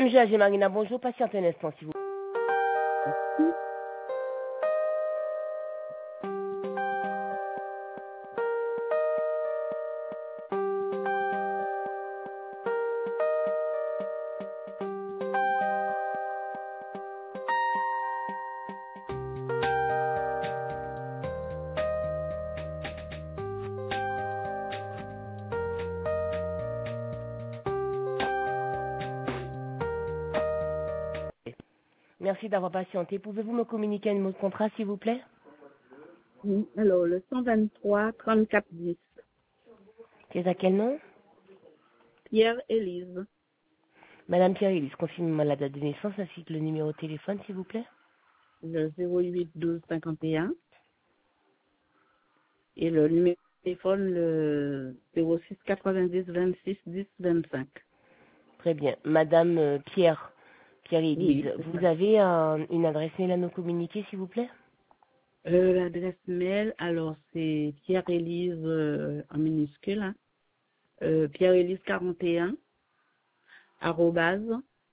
J'ai Marina, bonjour, patientez un instant, s'il vous plaît. Merci d'avoir patienté. Pouvez-vous me communiquer un mot de contrat, s'il vous plaît? Oui, alors le 123 34 10. C'est à quel nom? Pierre-Élise. Madame Pierre-Élise, confirmez-moi la date de naissance ainsi que le numéro de téléphone, s'il vous plaît. Le 08 12 51. Et le numéro de téléphone, le 06 90 26 10 25. Très bien. Madame Pierre-Élise, Oui, c'est ça. vous avez une adresse mail à nous communiquer, s'il vous plaît? L'adresse mail, alors c'est Pierre-Élise en minuscule, hein. Pierre-Élise 41, arrobase,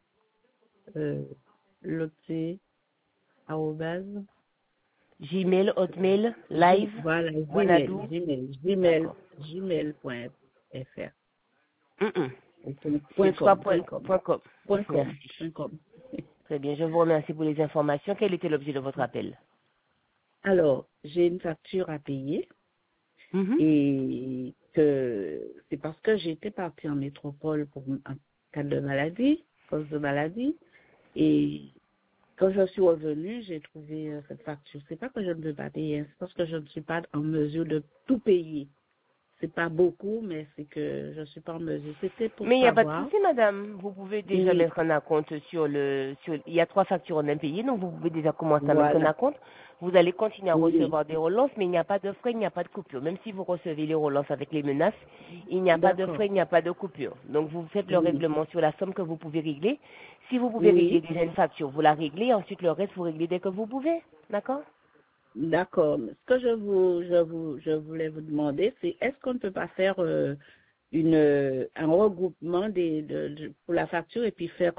l'autre c'est arrobase. Gmail, Hotmail, Live, Voilà, Wanadoo. D'accord. gmail.fr. Mm-mm. Point C'est soit com, point, point com, point com. point com, Merci. point com. Très bien, je vous remercie pour les informations. Quel était l'objet de votre appel? Alors, j'ai une facture à payer Mhm. et que c'est parce que j'étais partie en métropole pour un cas de maladie, cause de maladie, et quand je suis revenue, j'ai trouvé cette facture. C'est pas que je ne veux pas payer, hein, c'est parce que je ne suis pas en mesure de tout payer. C'est pas beaucoup, mais c'est que je suis pas en mesure. C'était pour Mais il n'y a pas de savoir. souci, madame. Vous pouvez déjà Oui, mettre un acompte il y a 3 factures en impayées, donc vous pouvez déjà commencer à mettre un voilà. acompte. Vous allez continuer à Oui, recevoir des relances, mais il n'y a pas de frais, il n'y a pas de coupure. Même si vous recevez les relances avec les menaces, il n'y a pas de d'accord. frais, il n'y a pas de coupure. Donc vous faites le Oui, règlement sur la somme que vous pouvez régler. Si vous pouvez régler oui, déjà une facture, vous la réglez. Ensuite, le reste, vous réglez dès que vous pouvez. D'accord? d'accord. Ce que je voulais vous demander, c'est est-ce qu'on ne peut pas faire un regroupement pour la facture et puis faire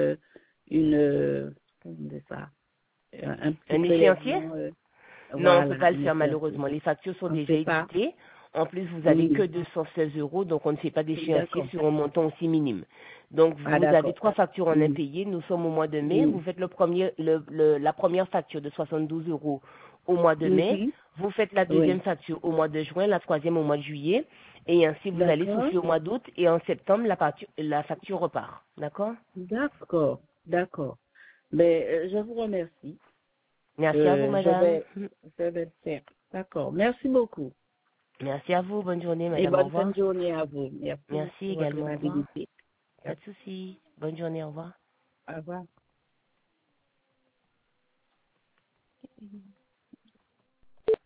comment on dit ça, un petit Un échéancier? prélèvement, Non, on ne peut voilà, pas le un faire échéancier. malheureusement. Les factures sont On ne déjà sait pas. éditées. En plus, vous avez que Oui, 216 euros, donc on ne fait pas d'échéancier d'accord. sur un montant aussi minime. Donc Ah, vous avez d'accord. 3 factures en Oui, impayées. Nous sommes au mois de mai. Vous oui. faites la première facture de 72 euros au mois de mai. Mhm. Vous faites la deuxième Oui, facture au mois de juin, la troisième au mois de juillet. Et ainsi, vous allez d'accord. souffler au mois d'août. Et en septembre, la facture repart. D'accord? D'accord, d'accord. Mais je vous remercie. Merci à vous, Je madame. je vais le faire. D'accord. Merci beaucoup. Merci à vous. Bonne journée, Et madame. Au bonne fin revoir. de journée à vous. Merci Merci pour votre également. Au revoir. amabilité. Pas de souci. Bonne journée. Au revoir. Au revoir.